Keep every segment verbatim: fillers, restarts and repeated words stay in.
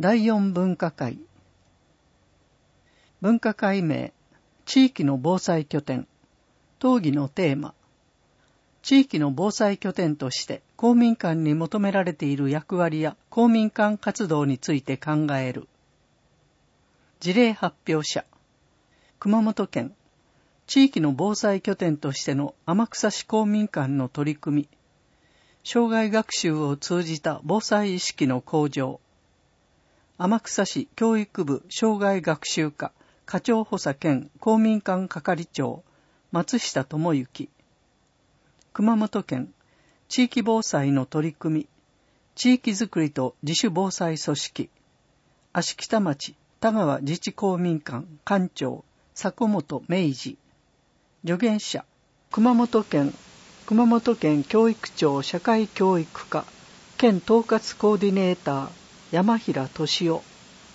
だいよん分科会。分科会名、地域の防災拠点。討議のテーマ。地域の防災拠点として公民館に求められている役割や公民館活動について考える。事例発表者。熊本県。地域の防災拠点としての天草市公民館の取り組み。障害学習を通じた防災意識の向上。天草市教育部障害学習課課長補佐兼公民館係長松下智之。熊本県地域防災の取り組み地域づくりと自主防災組織芦北町田川自治公民館館長迫本明治。助言者熊本県熊本県教育庁社会教育課県統括コーディネーター山平俊夫。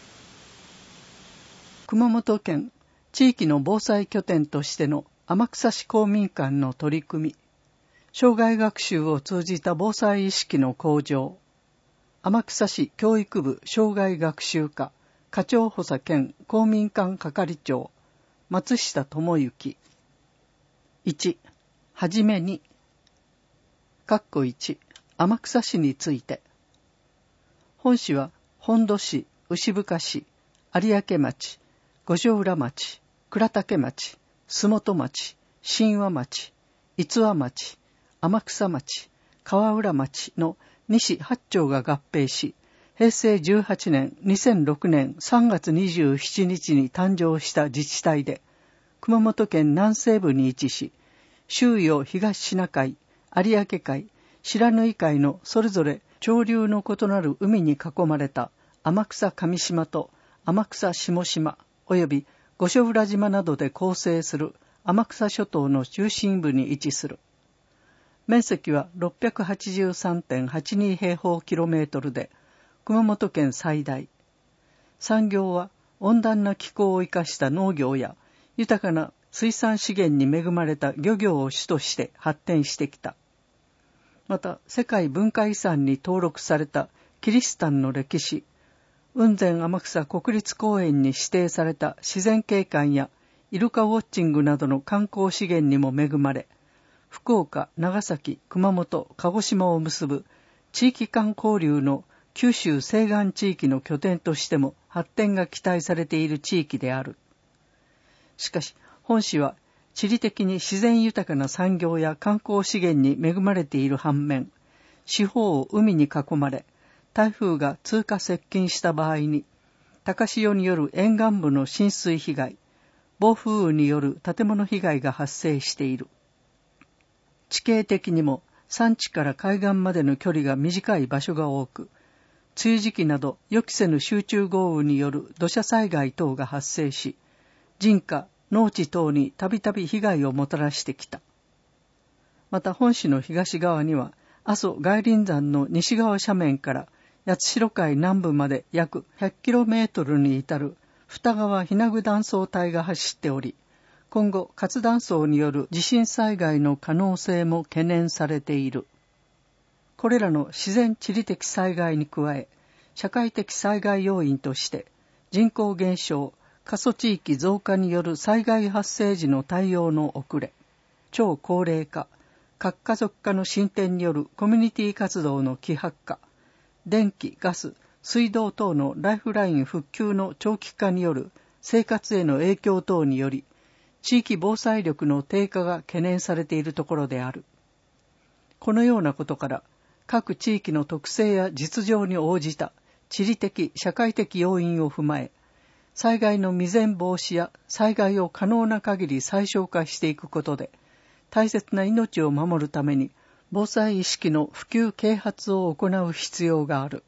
熊本県地域の防災拠点としての天草市公民館の取り組み障害学習を通じた防災意識の向上天草市教育部障害学習課課長補佐兼公民館係長松下智之。いち. はじめに括弧いち天草市について本市は本土市、牛深市、有明町、五条浦町、倉岳町、洲本町、神話町、逸話町、天草町、川浦町のに市はち町が合併し、平成じゅうはちねん、にせんろくねんさんがつにじゅうしちにちに誕生した自治体で、熊本県南西部に位置し、周囲を東シナ海、有明海、白縫海のそれぞれ潮流の異なる海に囲まれた天草上島と天草下島及び五所浦島などで構成する天草諸島の中心部に位置する。面積は ろっぴゃくはちじゅうさんてんはちに 平方キロメートルで熊本県最大。産業は温暖な気候を生かした農業や豊かな水産資源に恵まれた漁業を主として発展してきた。また世界文化遺産に登録されたキリシタンの歴史、雲仙天草国立公園に指定された自然景観やイルカウォッチングなどの観光資源にも恵まれ、福岡、長崎、熊本、鹿児島を結ぶ地域間交流の九州西岸地域の拠点としても発展が期待されている地域である。しかし、本市は地理的に自然豊かな産業や観光資源に恵まれている反面、四方を海に囲まれ、台風が通過接近した場合に、高潮による沿岸部の浸水被害、暴風雨による建物被害が発生している。地形的にも山地から海岸までの距離が短い場所が多く、梅雨時期など予期せぬ集中豪雨による土砂災害等が発生し、人家、農地等にたびたび被害をもたらしてきた。また本市の東側には、阿蘇外輪山の西側斜面から八代海南部まで約 ひゃくキロメートル に至る二川ひなぐ断層帯が走っており、今後活断層による地震災害の可能性も懸念されている。これらの自然地理的災害に加え、社会的災害要因として人口減少、過疎地域増加による災害発生時の対応の遅れ、超高齢化、核家族化の進展によるコミュニティ活動の希薄化、電気、ガス、水道等のライフライン復旧の長期化による生活への影響等により、地域防災力の低下が懸念されているところである。このようなことから、各地域の特性や実情に応じた地理的、社会的要因を踏まえ、災害の未然防止や災害を可能な限り最小化していくことで、大切な命を守るために防災意識の普及啓発を行う必要がある。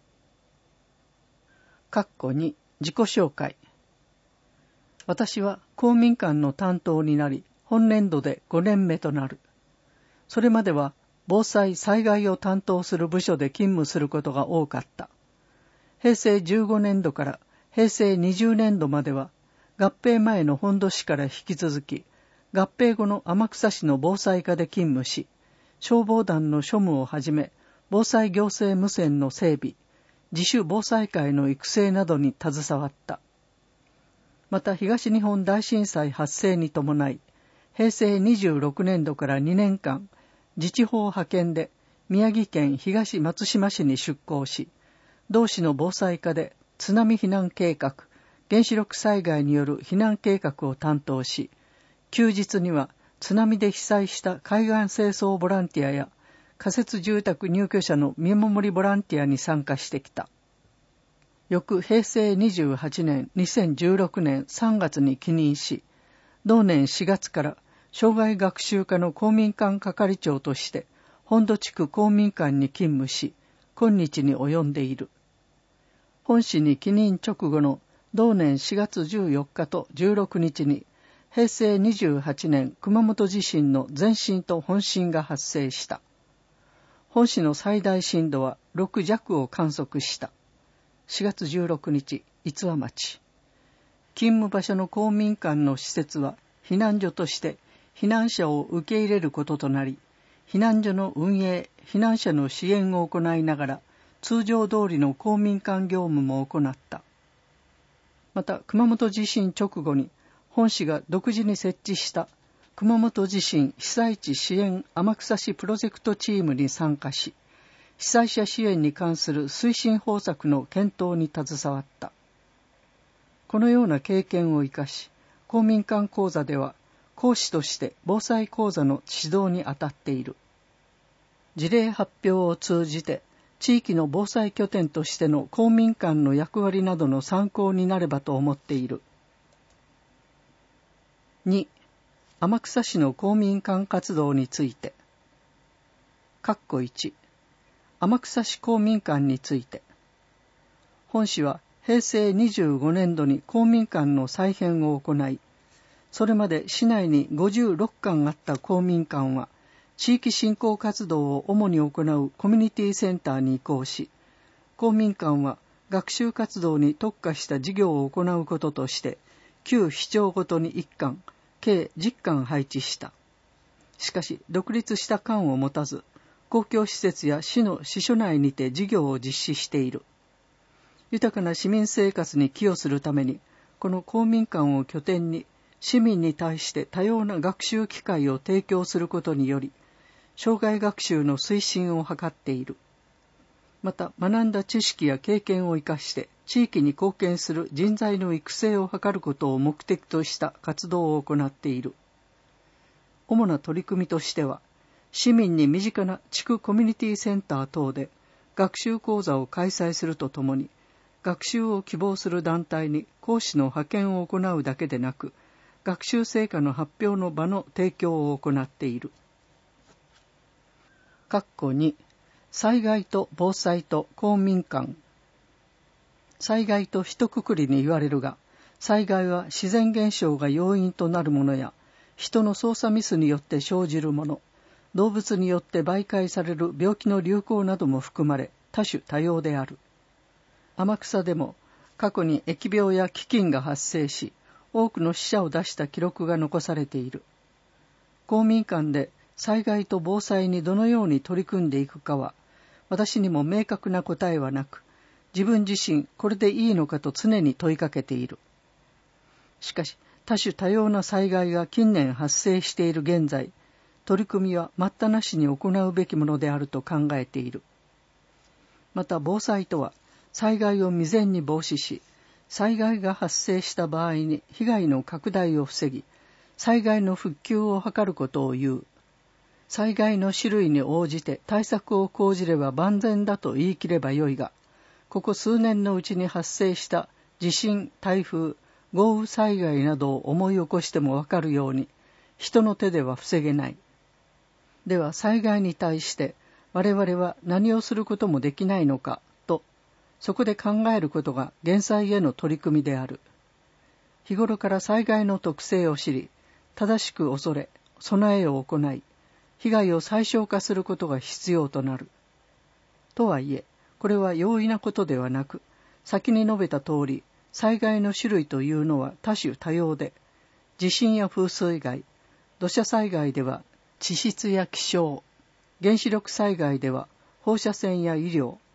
括弧に自己紹介。私は公民館の担当になり、本年度でごねんめとなる。それまでは防災・災害を担当する部署で勤務することが多かった。平成じゅうごねんどから平成にじゅうねんどまでは合併前の本土市から引き続き合併後の天草市の防災課で勤務し、消防団の庶務をはじめ防災行政無線の整備、 自主防災会の育成などに携わった。また東日本大震災発生に伴い、へいせいにじゅうろくねんどからにねんかん、自治法派遣で宮城県東松島市に出向し、同市の防災課で津波避難計画、原子力災害による避難計画を担当し、休日には津波で被災した海岸清掃ボランティアや仮設住宅入居者の見守りボランティアに参加してきた。翌へいせいにじゅうはちねん、にせんじゅうろくねんさんがつに帰任し、同年しがつから障害学習課の公民館係長として本土地区公民館に勤務し、今日に及んでいる。本市に帰任直後の同年しがつじゅうよっかとじゅうろくにちにへいせいにじゅうはちねん熊本地震の前震と本震が発生した。本市の最大震度はろくじゃくを観測した。しがつじゅうろくにち、逸話町。勤務場所の公民館の施設は避難所として避難者を受け入れることとなり、避難所の運営、避難者の支援を行いながら、通常通りの公民館業務も行った。また、熊本地震直後に、本市が独自に設置した熊本地震被災地支援天草市プロジェクトチームに参加し、被災者支援に関する推進方策の検討に携わった。このような経験を生かし、公民館講座では講師として防災講座の指導に当たっている。事例発表を通じて、地域の防災拠点としての公民館の役割などの参考になればと思っている。に、天草市の公民館活動について。括弧いち、天草市公民館について。本市はへいせいにじゅうごねんどに公民館の再編を行い、それまで市内にごじゅうろっかんあった公民館は、地域振興活動を主に行うコミュニティセンターに移行し、公民館は学習活動に特化した事業を行うこととして、旧市町ごとにいっかん、計じゅっかん配置した。しかし、独立した館を持たず、公共施設や市の支所内にて事業を実施している。豊かな市民生活に寄与するために、この公民館を拠点に、市民に対して多様な学習機会を提供することにより、障害学習の推進を図っている。また、学んだ知識や経験を生かして、地域に貢献する人材の育成を図ることを目的とした活動を行っている。主な取り組みとしては、市民に身近な地区コミュニティセンター等で学習講座を開催するとともに、学習を希望する団体に講師の派遣を行うだけでなく、学習成果の発表の場の提供を行っている。括弧に、災害と防災と公民館。災害と一括りに言われるが、災害は自然現象が要因となるものや、人の操作ミスによって生じるもの、動物によって媒介される病気の流行なども含まれ、多種多様である。天草でも、過去に疫病や飢饉が発生し、多くの死者を出した記録が残されている。公民館で災害と防災にどのように取り組んでいくかは、私にも明確な答えはなく、自分自身これでいいのかと常に問いかけている。しかし、多種多様な災害が近年発生している現在、取り組みは待ったなしに行うべきものであると考えている。また防災とは、災害を未然に防止し、災害が発生した場合に被害の拡大を防ぎ、災害の復旧を図ることを言う。災害の種類に応じて対策を講じれば万全だと言い切ればよいが、ここ数年のうちに発生した地震、台風、豪雨災害などを思い起こしてもわかるように、人の手では防げない。では災害に対して我々は何をすることもできないのかと、そこで考えることが減災への取り組みである。日頃から災害の特性を知り、正しく恐れ、備えを行い、被害を最小化することが必要となる。とはいえ、これは容易なことではなく、先に述べた通り、災害の種類というのは多種多様で、地震や風水害、土砂災害では地質や気象、原子力災害では放射線や医療、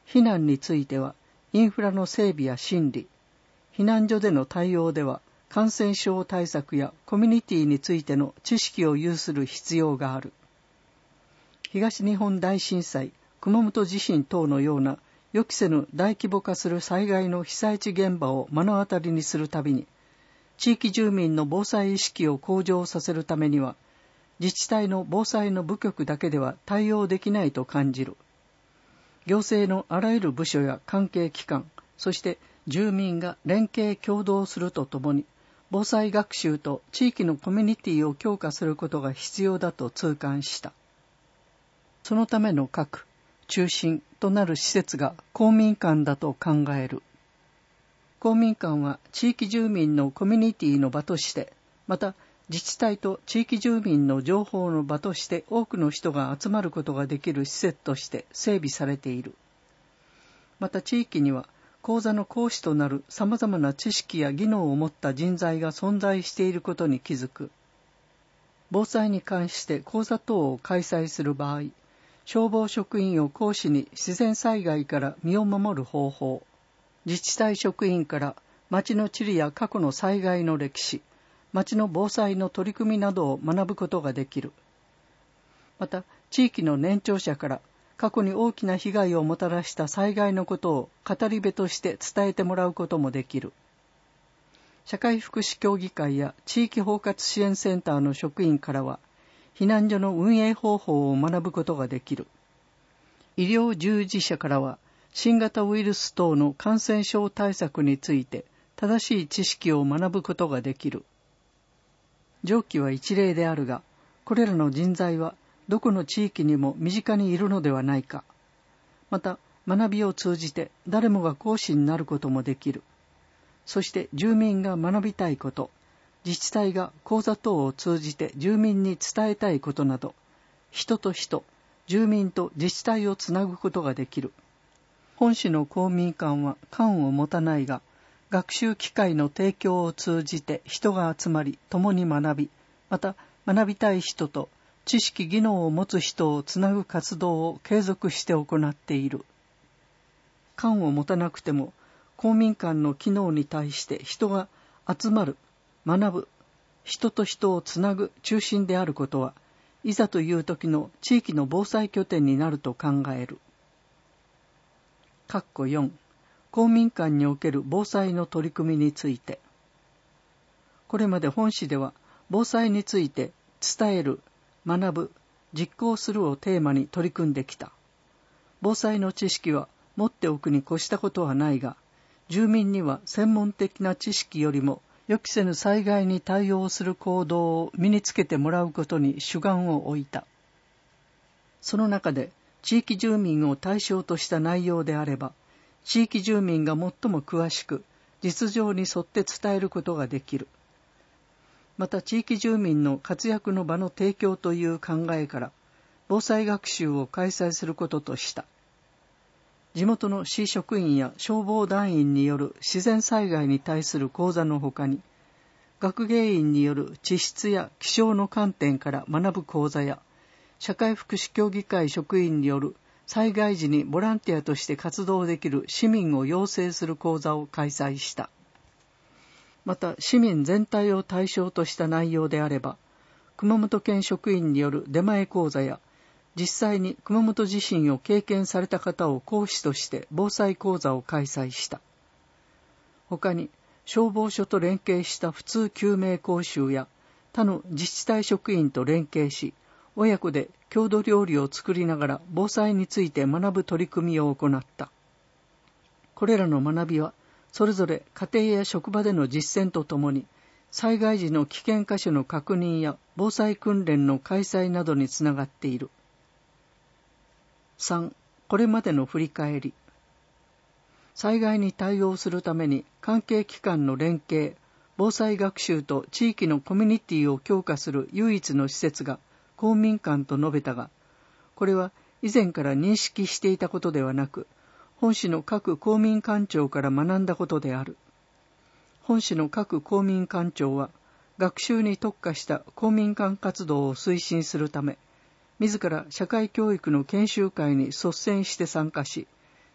避難についてはインフラの整備や心理、避難所での対応では感染症対策やコミュニティについての知識を有する必要がある。東日本大震災、熊本地震等のような予期せぬ大規模化する災害の被災地現場を目の当たりにするたびに、地域住民の防災意識を向上させるためには、自治体の防災の部局だけでは対応できないと感じる。行政のあらゆる部署や関係機関、そして住民が連携協働するとともに、防災学習と地域のコミュニティを強化することが必要だと痛感した。そのための核、中心となる施設が公民館だと考える。公民館は地域住民のコミュニティの場として、また自治体と地域住民の情報の場として多くの人が集まることができる施設として整備されている。また地域には講座の講師となる様々な知識や技能を持った人材が存在していることに気づく。防災に関して講座等を開催する場合、消防職員を講師に自然災害から身を守る方法、自治体職員から町の地理や過去の災害の歴史、町の防災の取り組みなどを学ぶことができる。また、地域の年長者から過去に大きな被害をもたらした災害のことを語り部として伝えてもらうこともできる。社会福祉協議会や地域包括支援センターの職員からは、避難所の運営方法を学ぶことができる。医療従事者からは、新型ウイルス等の感染症対策について正しい知識を学ぶことができる。上記は一例であるが、これらの人材はどこの地域にも身近にいるのではないか。また、学びを通じて誰もが講師になることもできる。そして住民が学びたいこと、自治体が講座等を通じて住民に伝えたいことなど、人と人、住民と自治体をつなぐことができる。本市の公民館は館を持たないが、学習機会の提供を通じて人が集まり、共に学び、また学びたい人と知識技能を持つ人をつなぐ活動を継続して行っている。館を持たなくても、公民館の機能に対して人が集まる、学ぶ、人と人をつなぐ中心であることは、いざという時の地域の防災拠点になると考える。括弧よん、公民館における防災の取り組みについて。これまで本市では、防災について伝える、学ぶ、実行するをテーマに取り組んできた。防災の知識は持っておくに越したことはないが、住民には専門的な知識よりも予期せぬ災害に対応する行動を身につけてもらうことに主眼を置いた。その中で地域住民を対象とした内容であれば、地域住民が最も詳しく実情に沿って伝えることができる。また地域住民の活躍の場の提供という考えから防災学習を開催することとした。地元の市職員や消防団員による自然災害に対する講座のほかに、学芸員による地質や気象の観点から学ぶ講座や、社会福祉協議会職員による災害時にボランティアとして活動できる市民を養成する講座を開催した。また市民全体を対象とした内容であれば、熊本県職員による出前講座や、実際に熊本地震を経験された方を講師として防災講座を開催した。他に消防署と連携した普通救命講習や他の自治体職員と連携し、親子で郷土料理を作りながら防災について学ぶ取り組みを行った。これらの学びはそれぞれ家庭や職場での実践とともに、災害時の危険箇所の確認や防災訓練の開催などにつながっている。さん. これまでの振り返り。災害に対応するために関係機関の連携、防災学習と地域のコミュニティを強化する唯一の施設が公民館と述べたが、これは以前から認識していたことではなく、本市の各公民館長から学んだことである。本市の各公民館長は、学習に特化した公民館活動を推進するため、自ら社会教育の研修会に率先して参加し、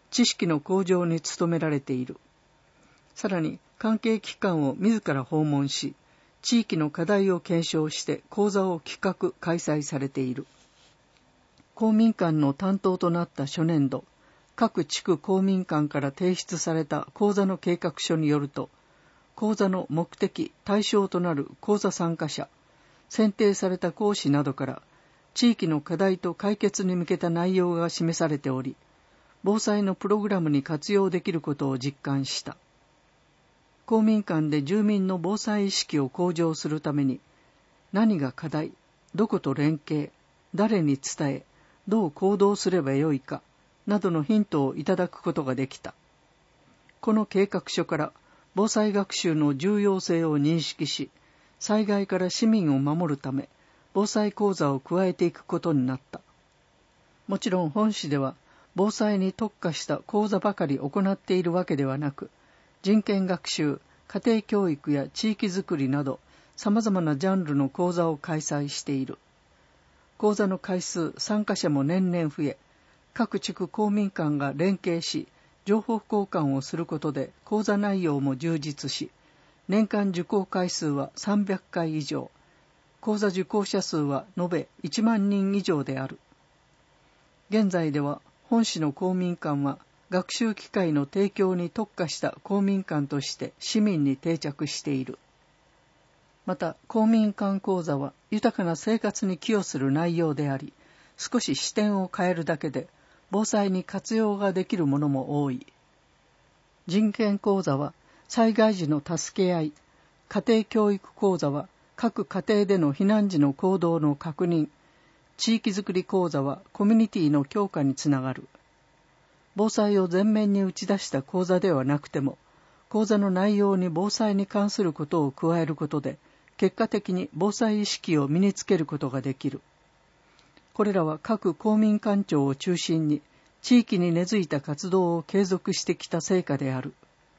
知識の向上に努められている。さらに関係機関を自ら訪問し、地域の課題を検証して講座を企画・開催されている。公民館の担当となった初年度、各地区公民館から提出された講座の計画書によると、講座の目的・対象となる講座参加者、選定された講師などから地域の課題と解決に向けた内容が示されており、防災のプログラムに活用できることを実感した。公民館で住民の防災意識を向上するために、何が課題、どこと連携、誰に伝え、どう行動すればよいか、などのヒントをいただくことができた。この計画書から防災学習の重要性を認識し、災害から市民を守るため、防災講座を加えていくことになった。もちろん本市では、防災に特化した講座ばかり行っているわけではなく、人権学習、家庭教育や地域づくりなど、様々なジャンルの講座を開催している。講座の回数、参加者も年々増え、各地区公民館が連携し、情報交換をすることで講座内容も充実し、年間受講回数はさんびゃっかい以上、講座受講者数は延べいちまんにん以上である。現在では本市の公民館は学習機会の提供に特化した公民館として市民に定着している。また公民館講座は豊かな生活に寄与する内容であり、少し視点を変えるだけで防災に活用ができるものも多い。人権講座は災害時の助け合い、家庭教育講座は各家庭での避難時の行動の確認、地域づくり講座はコミュニティの強化につながる。防災を前面に打ち出した講座ではなくても、講座の内容に防災に関することを加えることで、結果的に防災意識を身につけることができる。これらは各公民館長を中心に地域に根付いた活動を継続してきた成果である。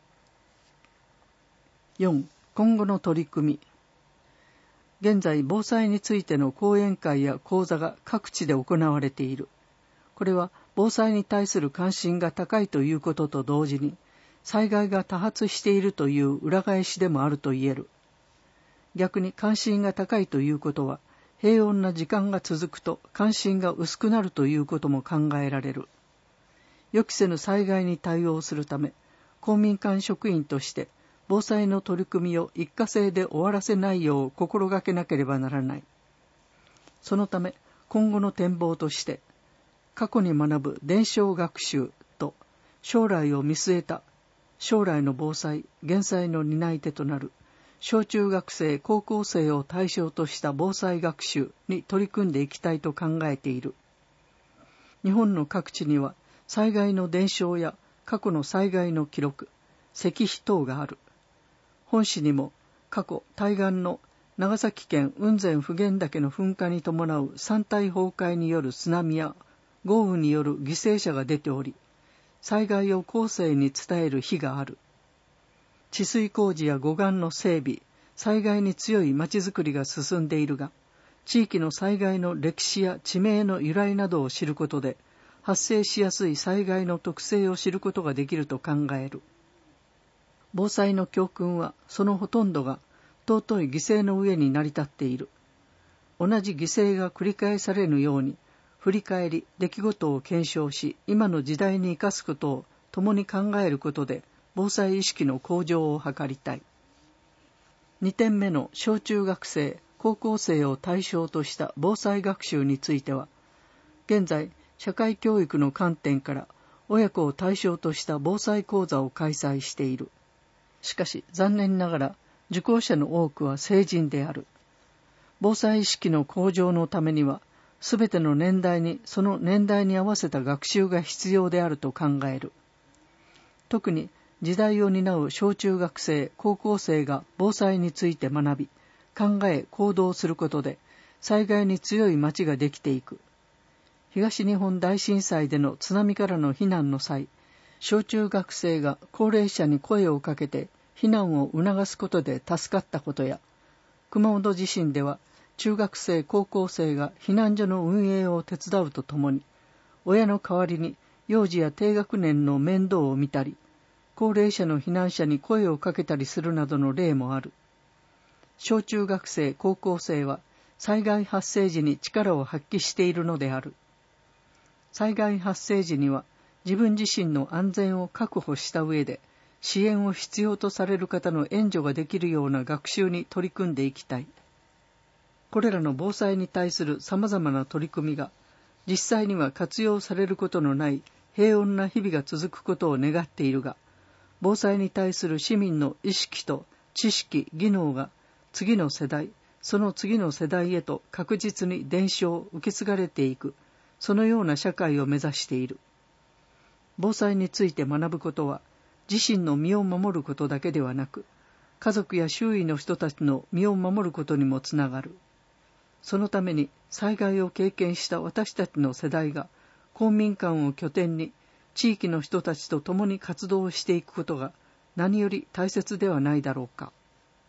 よん. 今後の取り組み。現在、防災についての講演会や講座が各地で行われている。これは防災に対する関心が高いということと同時に、災害が多発しているという裏返しでもあると言える。逆に関心が高いということは、平穏な時間が続くと関心が薄くなるということも考えられる。予期せぬ災害に対応するため、公民館職員として防災の取り組みを一過性で終わらせないよう心がけなければならない。そのため、今後の展望として、過去に学ぶ伝承学習と将来を見据えた将来の防災・減災の担い手となる小中学生・高校生を対象とした防災学習に取り組んでいきたいと考えている。日本の各地には災害の伝承や過去の災害の記録、石碑等がある。本市にも過去対岸の長崎県雲仙普賢岳の噴火に伴う山体崩壊による津波や豪雨による犠牲者が出ており、災害を後世に伝える碑がある。治水工事や護岸の整備、災害に強い町づくりが進んでいるが、地域の災害の歴史や地名の由来などを知ることで、発生しやすい災害の特性を知ることができると考える。防災の教訓は、そのほとんどが尊い犠牲の上に成り立っている。同じ犠牲が繰り返されぬように、振り返り、出来事を検証し、今の時代に生かすことを共に考えることで、防災意識の向上を図りたい。にてんめの小中学生、高校生を対象とした防災学習については、現在、社会教育の観点から親子を対象とした防災講座を開催している。しかし、残念ながら、受講者の多くは成人である。防災意識の向上のためには、すべての年代にその年代に合わせた学習が必要であると考える。特に時代を担う小中学生、高校生が防災について学び、考え、行動することで災害に強い町ができていく。東日本大震災での津波からの避難の際、小中学生が高齢者に声をかけて避難を促すことで助かったことや、熊本地震では中学生、高校生が避難所の運営を手伝うとともに、親の代わりに幼児や低学年の面倒を見たり、高齢者の避難者に声をかけたりするなどの例もある。小中学生、高校生は災害発生時に力を発揮しているのである。災害発生時には自分自身の安全を確保した上で、支援を必要とされる方の援助ができるような学習に取り組んでいきたい。これらの防災に対する様々な取り組みが、実際には活用されることのない平穏な日々が続くことを願っているが、防災に対する市民の意識と知識、技能が次の世代、その次の世代へと確実に伝承、受け継がれていく、そのような社会を目指している。防災について学ぶことは、自身の身を守ることだけではなく、家族や周囲の人たちの身を守ることにもつながる。そのために災害を経験した私たちの世代が公民館を拠点に地域の人たちと共に活動していくことが何より大切ではないだろうか。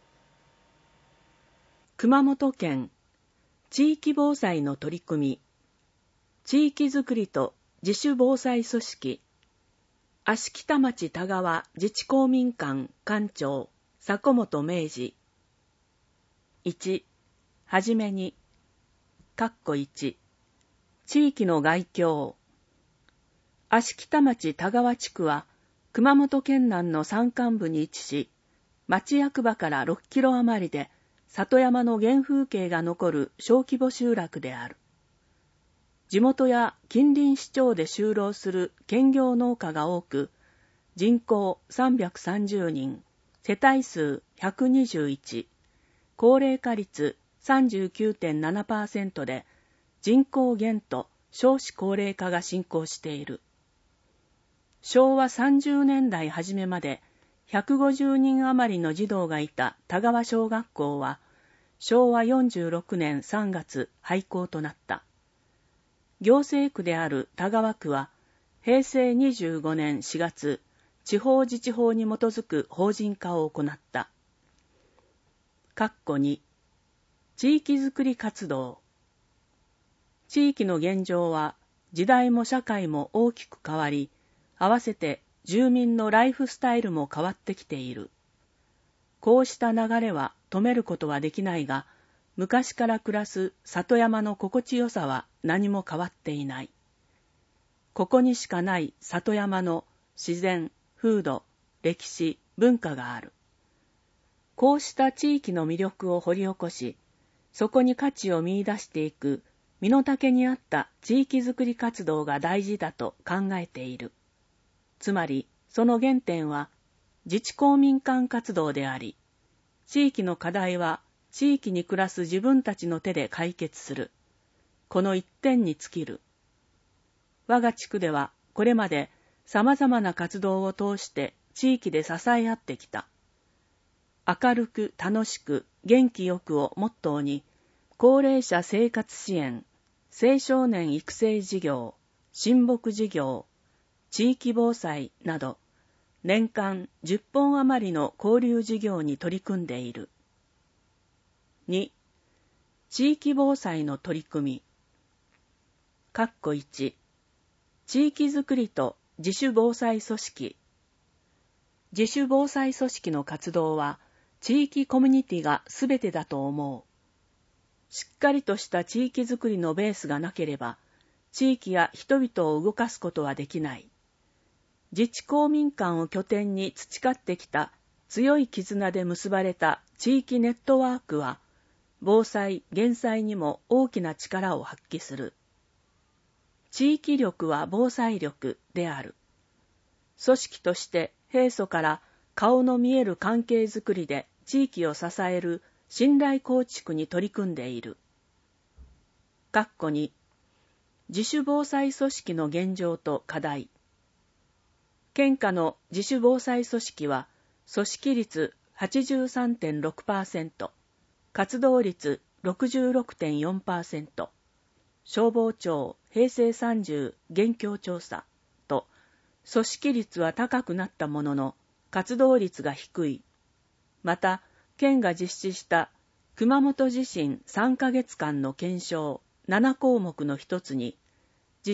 熊本県地域防災の取り組み、地域づくりと自主防災組織、芦北町田川自治公民館館長迫本明治。いち、はじめに、かっこいち、地域の概況。芦北町田川地区は熊本県南の山間部に位置し、町役場からろっキロ余りで里山の原風景が残る小規模集落である。地元や近隣市町で就労する兼業農家が多く、人口さんびゃくさんじゅうにん、世帯数ひゃくにじゅういち、高齢化率 さんじゅうきゅうてんななパーセント で人口減と少子高齢化が進行している。しょうわさんじゅうねんだい初めまでひゃくごじゅうにん余りの児童がいた田川小学校は、しょうわよんじゅうろくねんさんがつ廃校となった。行政区である田川区は、へいせいにじゅうごねんしがつ、地方自治法に基づく法人化を行った。かっこに、地域づくり活動。地域の現状は、時代も社会も大きく変わり、合わせて住民のライフスタイルも変わってきている。こうした流れは止めることはできないが、昔から暮らす里山の心地よさは何も変わっていない。ここにしかない里山の自然、風土、歴史、文化がある。こうした地域の魅力を掘り起こし、そこに価値を見出していく身の丈に合った地域づくり活動が大事だと考えている。つまり、その原点は自治公民館活動であり、地域の課題は地域に暮らす自分たちの手で解決する。この一点に尽きる。我が地区ではこれまで様々な活動を通して地域で支え合ってきた。明るく楽しく元気よくをモットーに、高齢者生活支援、青少年育成事業、親睦事業、地域防災など、年間じゅっぽん余りの交流事業に取り組んでいる。に、地域防災の取り組み。かっこいち、地域づくりと自主防災組織。自主防災組織の活動は、地域コミュニティがすべてだと思う。しっかりとした地域づくりのベースがなければ、地域や人々を動かすことはできない。自治公民館を拠点に培ってきた強い絆で結ばれた地域ネットワークは、防災・減災にも大きな力を発揮する。地域力は防災力である。組織として平素から顔の見える関係づくりで地域を支える信頼構築に取り組んでいる。かっこに、自主防災組織の現状と課題。県下の自主防災組織は、組織率 はちじゅうさんてんろくパーセント、活動率 ろくじゅうろくてんよんパーセント、消防庁へいせいさんじゅう現況調査と、組織率は高くなったものの、活動率が低い。また、県が実施した熊本地震さんかげつかんの検証ななこうもくの一つに、自助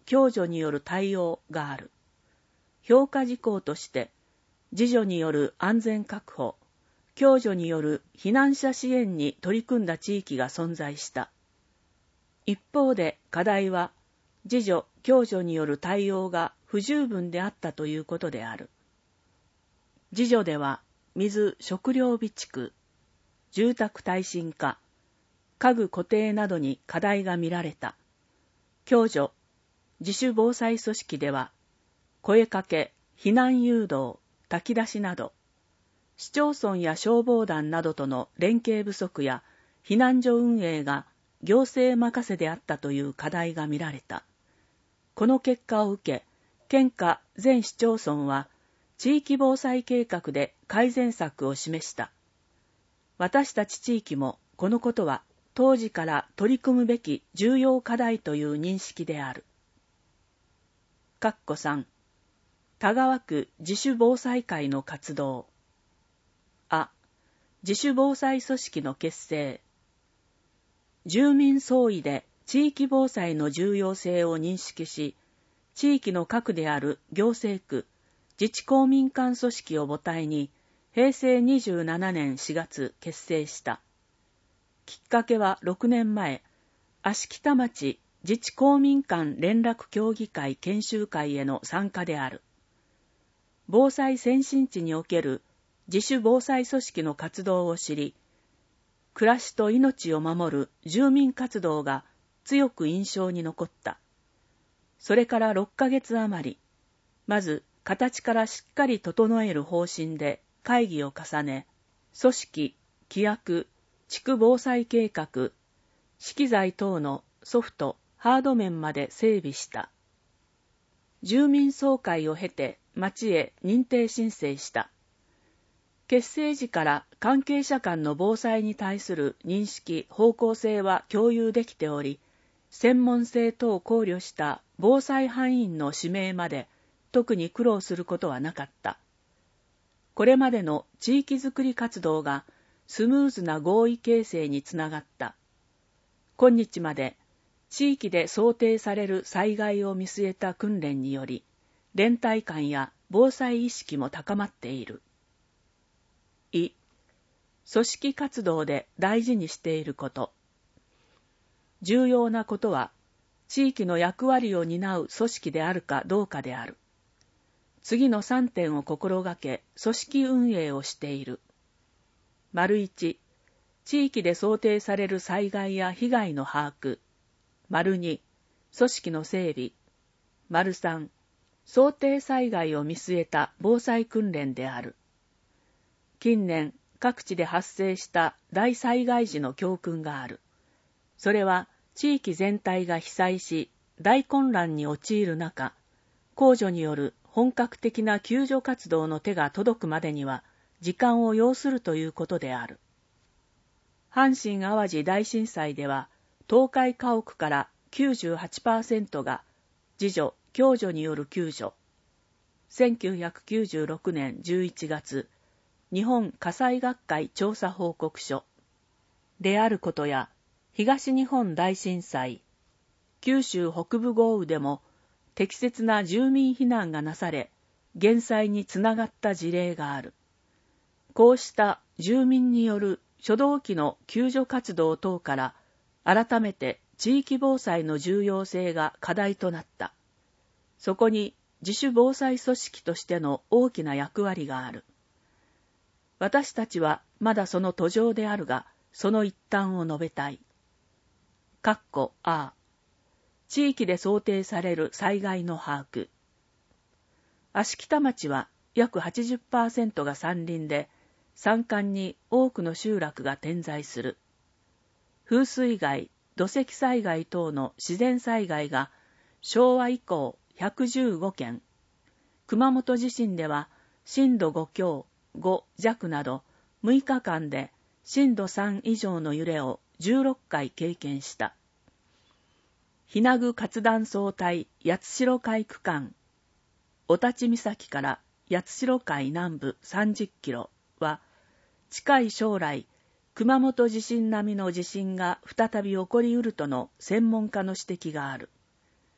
共助による対応がある。評価事項として、自助による安全確保、共助による避難者支援に取り組んだ地域が存在した。一方で課題は、自助・共助による対応が不十分であったということである。自助では、水・食料備蓄、住宅耐震化、家具固定などに課題が見られた。共助・自主防災組織では、声かけ、避難誘導、炊き出しなど、市町村や消防団などとの連携不足や避難所運営が行政任せであったという課題が見られた。この結果を受け、県下全市町村は地域防災計画で改善策を示した。私たち地域もこのことは当時から取り組むべき重要課題という認識である。かっこさん、田川区自主防災会の活動。あ、自主防災組織の結成。住民総意で地域防災の重要性を認識し、地域の核である行政区、自治公民間組織を母体に、へいせいにじゅうななねんしがつ結成した。きっかけはろくねんまえ、芦北町自治公民間連絡協議会研修会への参加である。防災先進地における自主防災組織の活動を知り、暮らしと命を守る住民活動が強く印象に残った。それからろっかげつ余り、まず形からしっかり整える方針で会議を重ね、組織、規約、地区防災計画、資機材等のソフト、ハード面まで整備した。住民総会を経て町へ認定申請した。結成時から関係者間の防災に対する認識、方向性は共有できており、専門性等を考慮した防災班員の指名まで特に苦労することはなかった。これまでの地域づくり活動がスムーズな合意形成につながった。今日まで地域で想定される災害を見据えた訓練により、連帯感や防災意識も高まっている。い、組織活動で大事にしていること。重要なことは、地域の役割を担う組織であるかどうかである。次のさんてんを心がけ、組織運営をしている。丸一、地域で想定される災害や被害の把握。丸二、組織の整備。丸三、想定災害を見据えた防災訓練である。近年、各地で発生した大災害時の教訓がある。それは、地域全体が被災し、大混乱に陥る中、公助による本格的な救助活動の手が届くまでには、時間を要するということである。阪神・淡路大震災では、倒壊家屋から きゅうじゅうはちパーセント が自助・共助による救助。せんきゅうひゃくきゅうじゅうろくねんじゅういちがつ、日本火災学会調査報告書であることや、東日本大震災、九州北部豪雨でも適切な住民避難がなされ、減災につながった事例がある。こうした住民による初動期の救助活動等から、改めて地域防災の重要性が課題となった。そこに自主防災組織としての大きな役割がある。私たちはまだその途上であるが、その一端を述べたい。かっこあ。地域で想定される災害の把握。芦北町は約 はちじゅっパーセント が山林で、山間に多くの集落が点在する。風水害、土石災害等の自然災害が昭和以降ひゃくじゅうごけん。熊本地震では震度ごきょう、ごじゃくなどむいかかんで震度さん以上の揺れをじゅうろっかい経験した。日名具活断層帯八代海区間、御立岬から八代海南部さんじゅっキロは、近い将来、熊本地震並みの地震が再び起こりうるとの専門家の指摘がある。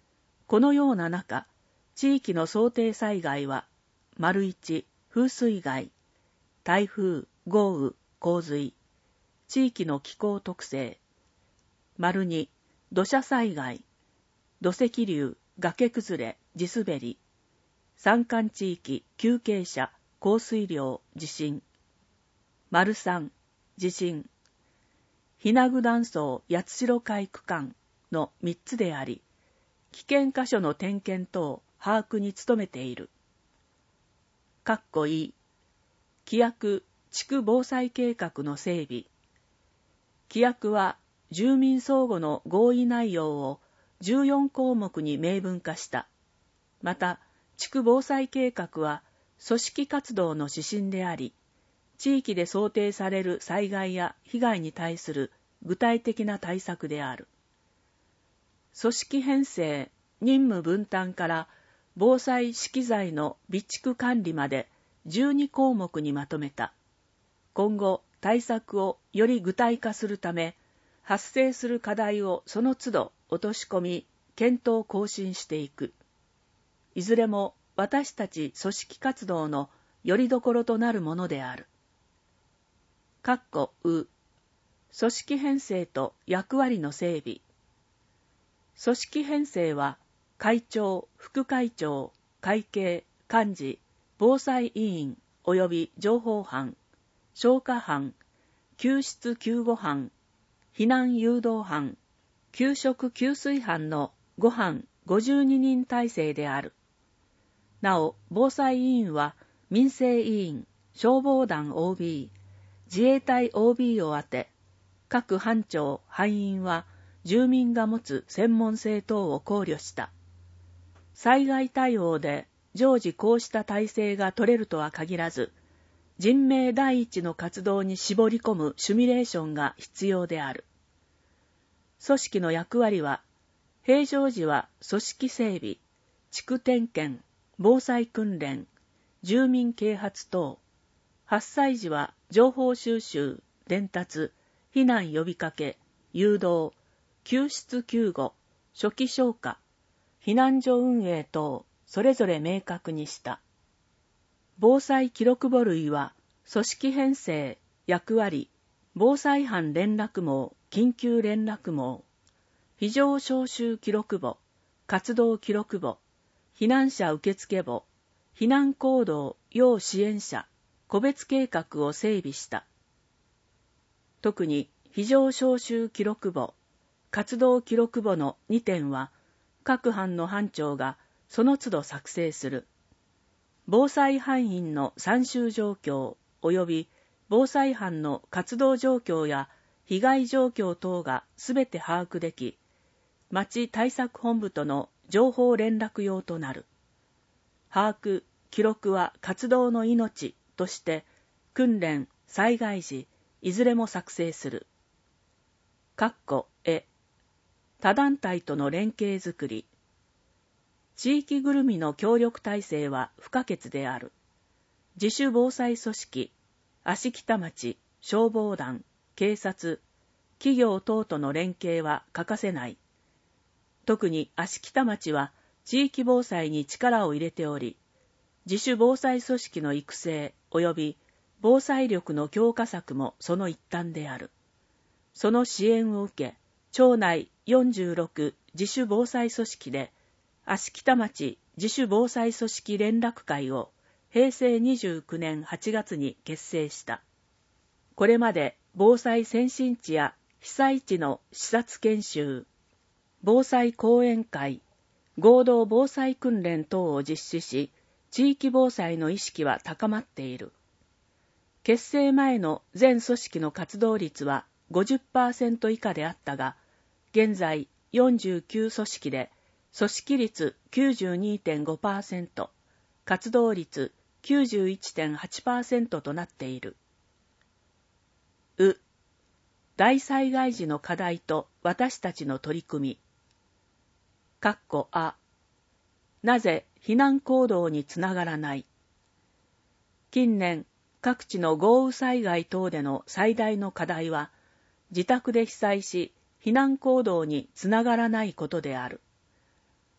このような中、地域の想定災害は、丸一、風水害、台風、豪雨、洪水、地域の気候特性、丸二、土砂災害、土石流、崖崩れ、地滑り、山間地域、急傾斜、降水量、地震、丸三、地震、日名具断層、八代海区間の三つであり、危険箇所の点検等把握に努めている。括弧い、規約地区防災計画の整備。規約は住民相互の合意内容をじゅうよんこうもくに明文化した。また、地区防災計画は組織活動の指針であり、地域で想定される災害や被害に対する具体的な対策である。組織編成、任務分担から防災資機材の備蓄管理までじゅうにこうもくにまとめた。今後、対策をより具体化するため、発生する課題をその都度落とし込み、検討更新していく。いずれも私たち組織活動の拠り所となるものである。括弧う、組織編成と役割の整備。組織編成は、会長、副会長、会計、幹事、防災委員及び情報班、消火班、救出救護班、避難誘導班、給食給水班のご班ごじゅうににん体制である。なお、防災委員は民生委員、消防団 オービー、自衛隊 オービー をあて、各班長、班員は住民が持つ専門性等を考慮した。災害対応で常時こうした体制が取れるとは限らず、人命第一の活動に絞り込むシミュレーションが必要である。組織の役割は、平常時は組織整備、地区点検、防災訓練、住民啓発等、発災時は情報収集、伝達、避難呼びかけ、誘導、救出救護、初期消火、避難所運営等、それぞれ明確にした。防災記録簿類は、組織編成、役割、防災班連絡網、緊急連絡網、非常招集記録簿、活動記録簿、避難者受付簿、避難行動要支援者、個別計画を整備した。特に非常招集記録簿、活動記録簿のにてんは、各班の班長がその都度作成する。防災班員の参集状況及び防災班の活動状況や被害状況等がすべて把握でき、町対策本部との情報連絡用となる。把握、記録は活動の命として、訓練、災害時、いずれも作成する。括弧え、他団体との連携づくり。地域ぐるみの協力体制は不可欠である。自主防災組織、芦北町、消防団、警察、企業等との連携は欠かせない。特に芦北町は地域防災に力を入れており、自主防災組織の育成及び防災力の強化策もその一端である。その支援を受け、町内よんじゅうろく自主防災組織で、芦北町自主防災組織連絡会をへいせいにじゅうきゅうねんはちがつに結成した。これまで防災先進地や被災地の視察研修、防災講演会、合同防災訓練等を実施し、地域防災の意識は高まっている。結成前の全組織の活動率は ごじゅっパーセント 以下であったが、現在よんじゅうきゅう組織で組織率 きゅうじゅうにてんごパーセント、活動率 きゅうじゅういちてんはちパーセント となっている。う、大災害時の課題と私たちの取り組み。かっこあ、なぜ避難行動につながらない。近年、各地の豪雨災害等での最大の課題は、自宅で被災し、避難行動につながらないことである。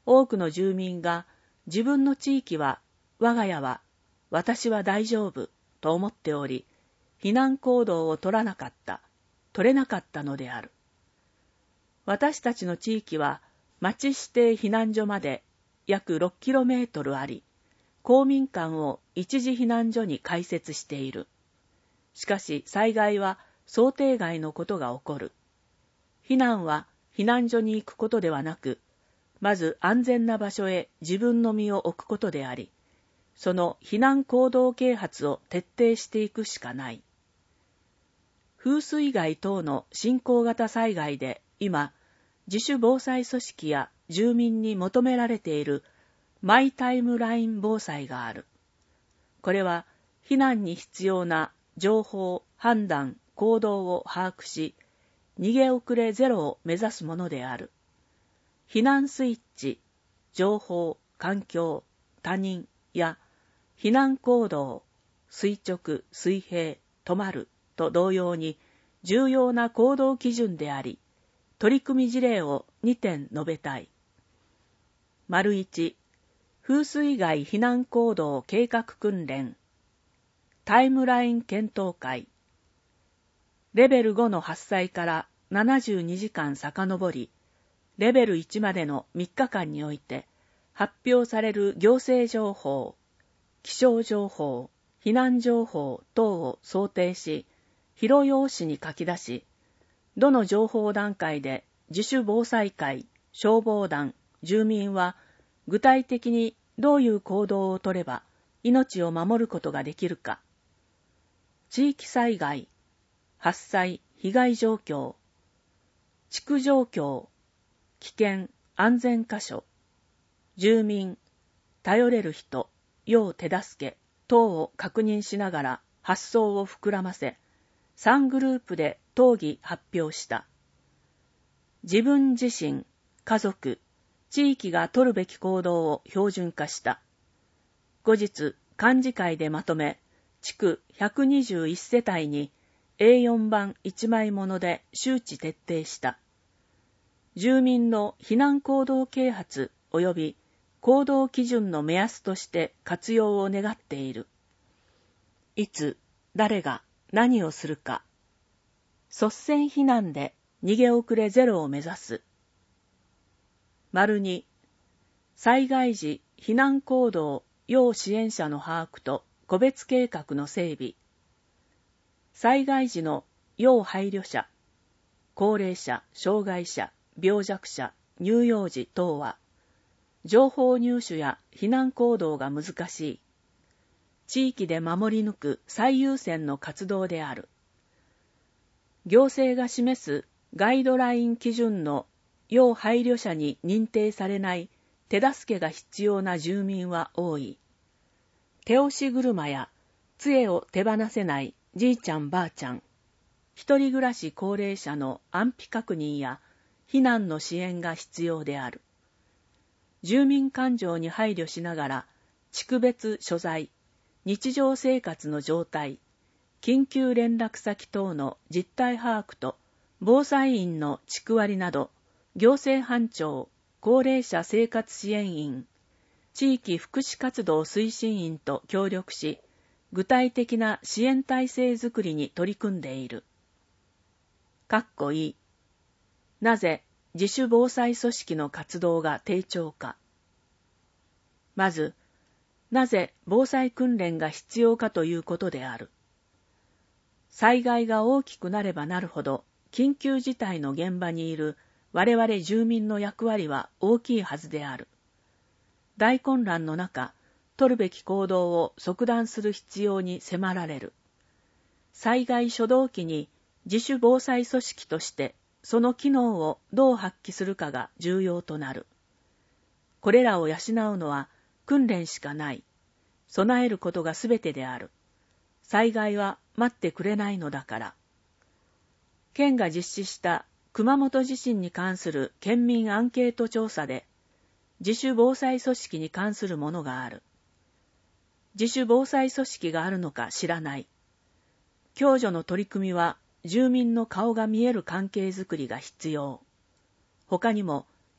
多くの住民が自分の地域は、我が家は、私は大丈夫と思っており、避難行動を取らなかった、取れなかったのである。私たちの地域は、町指定避難所まで約 ろくキロメートル あり、公民館を一時避難所に開設している。しかし災害は想定外のことが起こる。避難は避難所に行くことではなく、まず安全な場所へ自分の身を置くことであり、その避難行動啓発を徹底していくしかない。風水害等の進行型災害で今、自主防災組織や住民に求められているマイタイムライン防災がある。これは避難に必要な情報、判断、行動を把握し、逃げ遅れゼロを目指すものである。避難スイッチ、情報、環境、他人や避難行動、垂直、水平、止まると同様に重要な行動基準であり、取り組み事例をにてん述べたい。丸いち、風水害避難行動計画訓練、タイムライン検討会。レベルごの発災からななじゅうにじかん遡り、レベルいちまでのみっかかんにおいて発表される行政情報、気象情報、避難情報等を想定し、広用紙に書き出し、どの情報段階で自主防災会、消防団、住民は具体的にどういう行動をとれば命を守ることができるか、地域災害、発災、被害状況、地区状況、危険、安全箇所、住民、頼れる人、要手助け等を確認しながら発想を膨らませ、さんグループで討議発表した。自分自身、家族、地域が取るべき行動を標準化した。後日、幹事会でまとめ、地区ひゃくにじゅういち世帯に エーよん 版いちまいもので周知徹底した。住民の避難行動啓発及び行動基準の目安として活用を願っている。いつ、誰が、何をするか。率先避難で逃げ遅れゼロを目指す。丸に、災害時避難行動要支援者の把握と個別計画の整備。災害時の要配慮者、高齢者、障害者、病弱者、乳幼児等は、情報入手や避難行動が難しい。地域で守り抜く最優先の活動である。行政が示すガイドライン基準の要配慮者に認定されない手助けが必要な住民は多い。手押し車や杖を手放せないじいちゃんばあちゃん、一人暮らし高齢者の安否確認や避難の支援が必要である。住民感情に配慮しながら、地区別所在、日常生活の状態、緊急連絡先等の実態把握と、防災員の地区割など、行政班長、高齢者生活支援員、地域福祉活動推進員と協力し、具体的な支援体制づくりに取り組んでいる。かっこいい。なぜ自主防災組織の活動が低調か。まず、なぜ防災訓練が必要かということである。災害が大きくなればなるほど、緊急事態の現場にいる我々住民の役割は大きいはずである。大混乱の中、取るべき行動を即断する必要に迫られる。災害初動期に自主防災組織としてその機能をどう発揮するかが重要となる。これらを養うのは訓練しかない。備えることがすべてである。災害は待ってくれないのだから。県が実施した熊本地震に関する県民アンケート調査で、自主防災組織に関するものがある。自主防災組織があるのか知らない。共助の取り組みは住民の顔が見える関係づくりが必要。他にも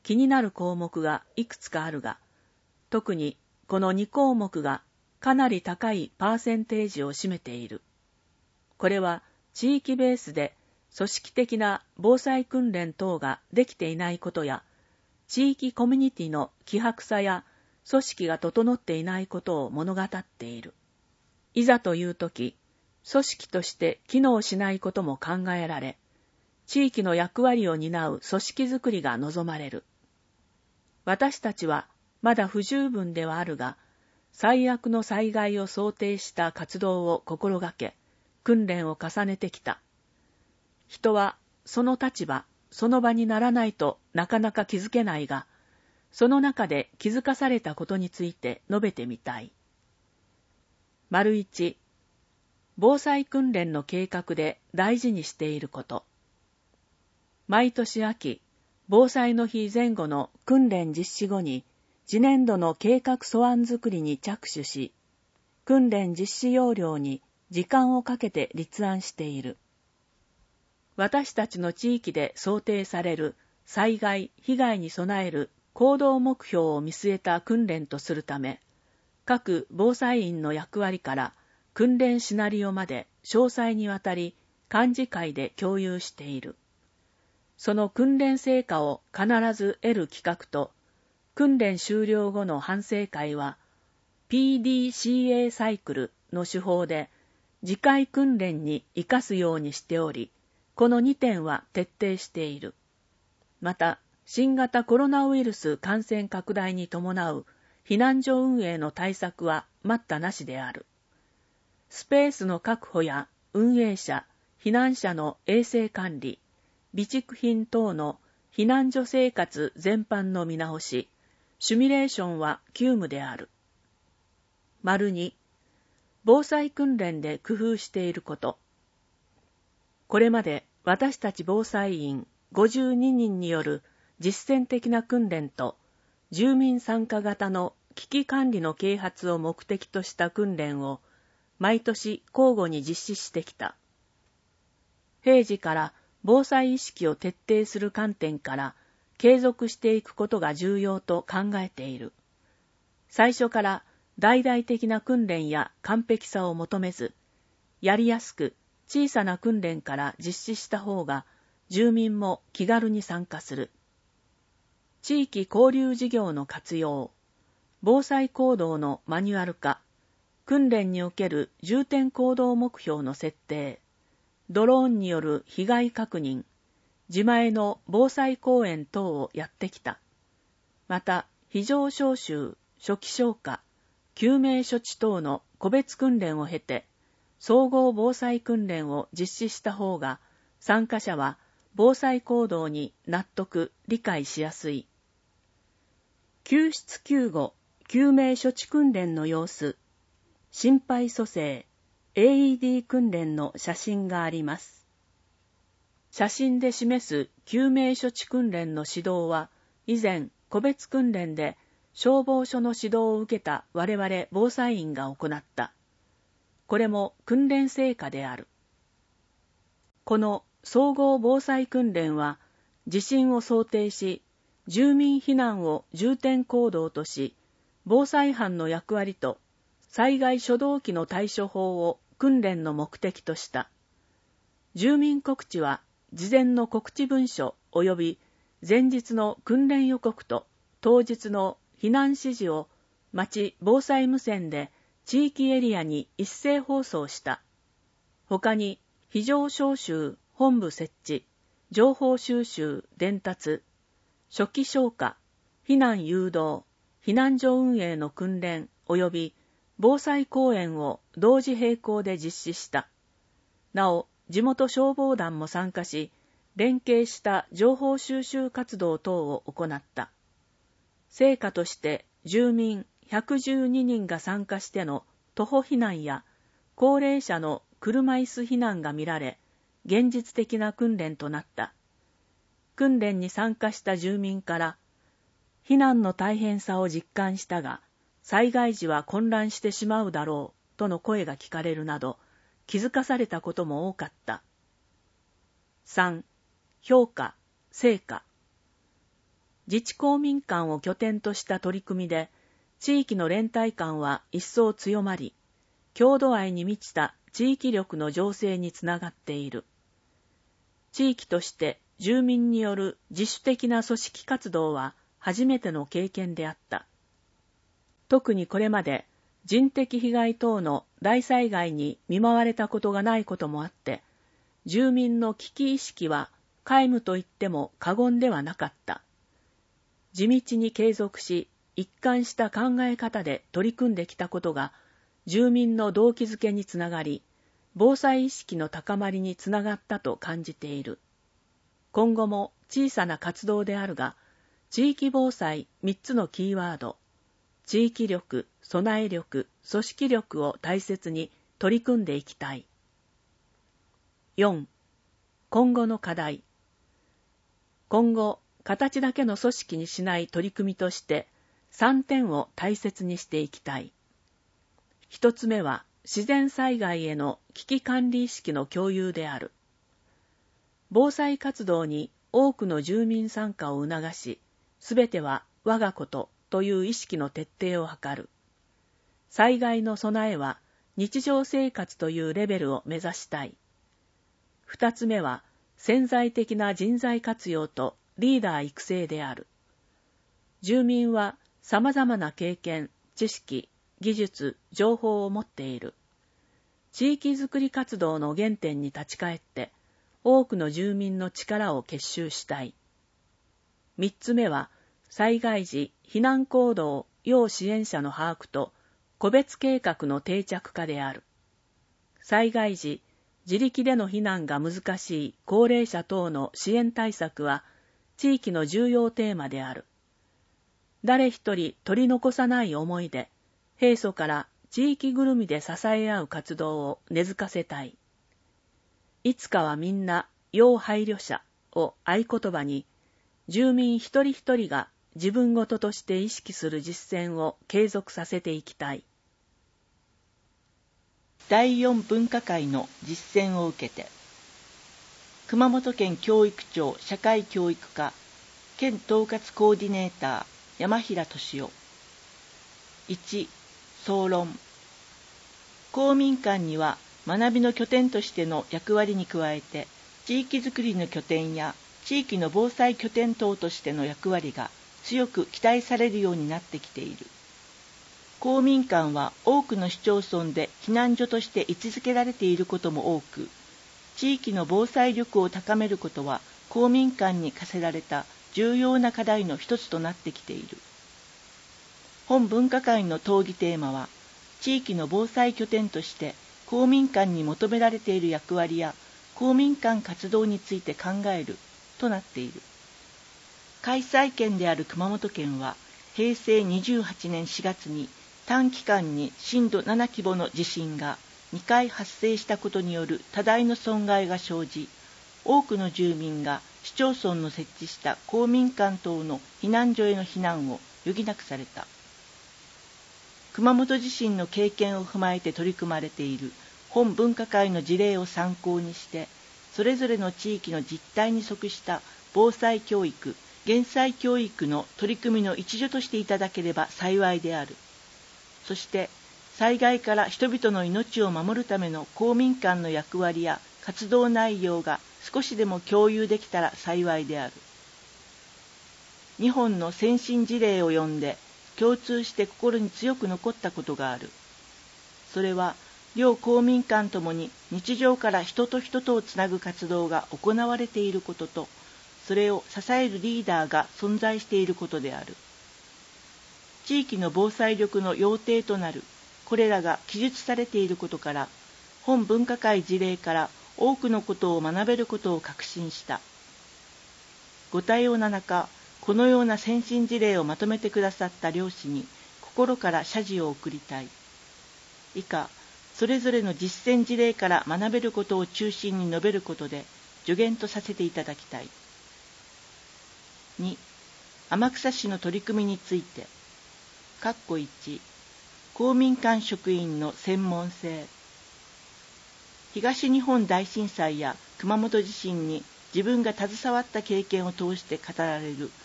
気になる項目がいくつかあるが、特にこのに項目がかなり高いパーセンテージを占めている。これは地域ベースで組織的な防災訓練等ができていないことや、地域コミュニティの希薄さや組織が整っていないことを物語っている。いざというとき、組織として機能しないことも考えられ、地域の役割を担う組織づくりが望まれる。私たちはまだ不十分ではあるが、最悪の災害を想定した活動を心がけ、訓練を重ねてきた。人はその立場、その場にならないとなかなか気づけないが、その中で気づかされたことについて述べてみたい。丸一、防災訓練の計画で大事にしていること。毎年秋、防災の日前後の訓練実施後に、次年度の計画素案作りに着手し、訓練実施要領に時間をかけて立案している。私たちの地域で想定される災害・被害に備える行動目標を見据えた訓練とするため、各防災員の役割から訓練シナリオまで詳細にわたり幹事会で共有している。その訓練成果を必ず得る企画と、訓練終了後の反省会は ピーディーシーエー サイクルの手法で次回訓練に生かすようにしており、このにてんは徹底している。また、新型コロナウイルス感染拡大に伴う避難所運営の対策は待ったなしである。スペースの確保や運営者、避難者の衛生管理、備蓄品等の避難所生活全般の見直し、シミュレーションは急務である。丸に、防災訓練で工夫していること。これまで私たち防災員ごじゅうににんによる実践的な訓練と、住民参加型の危機管理の啓発を目的とした訓練を毎年交互に実施してきた。平時から防災意識を徹底する観点から継続していくことが重要と考えている。最初から大々的な訓練や完璧さを求めず、やりやすく小さな訓練から実施した方が住民も気軽に参加する。地域交流事業の活用、防災行動のマニュアル化、訓練における重点行動目標の設定、ドローンによる被害確認、自前の防災講演等をやってきた。また、非常招集、初期消火、救命処置等の個別訓練を経て、総合防災訓練を実施した方が、参加者は防災行動に納得、理解しやすい。救出救護、救命処置訓練の様子、心肺蘇生、エーイーディー 訓練の写真があります。写真で示す救命処置訓練の指導は、以前個別訓練で消防署の指導を受けた我々防災員が行った。これも訓練成果である。この総合防災訓練は、地震を想定し、住民避難を重点行動とし、防災班の役割と災害初動期の対処法を訓練の目的とした。住民告知は、事前の告知文書及び前日の訓練予告と当日の避難指示を町防災無線で地域エリアに一斉放送した。他に非常招集本部設置、情報収集伝達、初期消火、避難誘導、避難所運営の訓練及び防災講演を同時並行で実施した。なお、地元消防団も参加し、連携した情報収集活動等を行った。成果として住民ひゃくじゅうににんが参加しての徒歩避難や高齢者の車椅子避難が見られ、現実的な訓練となった。訓練に参加した住民から、避難の大変さを実感したが、災害時は混乱してしまうだろうとの声が聞かれるなど、気づかされたことも多かった。さん. 評価、成果。 自治公民館を拠点とした取り組みで、地域の連帯感は一層強まり、郷土愛に満ちた地域力の醸成につながっている。地域として住民による自主的な組織活動は初めての経験であった。特にこれまで人的被害等の大災害に見舞われたことがないこともあって、住民の危機意識は皆無と言っても過言ではなかった。地道に継続し、一貫した考え方で取り組んできたことが、住民の動機づけにつながり、防災意識の高まりにつながったと感じている。今後も小さな活動であるが、地域防災みっつのキーワード、地域力、備え力、組織力を大切に取り組んでいきたい。よん. 今後の課題。今後、形だけの組織にしない取り組みとして、さんてんを大切にしていきたい。一つ目は、自然災害への危機管理意識の共有である。防災活動に多くの住民参加を促し、すべては我がことという意識の徹底を図る。災害の備えは日常生活というレベルを目指したい。二つ目は潜在的な人材活用とリーダー育成である。住民は様々な経験、知識、技術、情報を持っている。地域づくり活動の原点に立ち返って、多くの住民の力を結集したい。三つ目は、災害時避難行動要支援者の把握と個別計画の定着化である。災害時、自力での避難が難しい高齢者等の支援対策は、地域の重要テーマである。誰一人取り残さない思いで、平素から地域ぐるみで支え合う活動を根付かせたい。いつかはみんな要配慮者を合言葉に、住民一人一人が自分ごととして意識する実践を継続させていきたい。 だいよん分科会の実践を受けて、熊本県教育庁社会教育課県統括コーディネーター山平俊夫。いち、総論。公民館には学びの拠点としての役割に加えて、地域づくりの拠点や地域の防災拠点等としての役割が強く期待されるようになってきている。公民館は多くの市町村で避難所として位置づけられていることも多く、地域の防災力を高めることは公民館に課せられた重要な課題の一つとなってきている。本分科会の討議テーマは、地域の防災拠点として公民館に求められている役割や公民館活動について考えるとなっている。開催県である熊本県は、へいせいにじゅうはちねんしがつに短期間に震度なな規模の地震がにかい発生したことによる多大の損害が生じ、多くの住民が市町村の設置した公民館等の避難所への避難を余儀なくされた。熊本地震の経験を踏まえて取り組まれている本分科会の事例を参考にして、それぞれの地域の実態に即した防災教育、減災教育の取り組みの一助としていただければ幸いである。そして、災害から人々の命を守るための公民館の役割や活動内容が少しでも共有できたら幸いである。日本の先進事例を読んで、共通して心に強く残ったことがある。それは、両公民館ともに日常から人と人とをつなぐ活動が行われていることと、それを支えるリーダーが存在していることである。地域の防災力の要諦となる、これらが記述されていることから、本分科会事例から多くのことを学べることを確信した。ご多様な中、このような先進事例をまとめてくださった両氏に心から謝辞を送りたい。以下、それぞれの実践事例から学べることを中心に述べることで助言とさせていただきたい。に、天草市の取り組みについて、括弧いち、公民館職員の専門性。東日本大震災や熊本地震に自分が携わった経験を通して語られる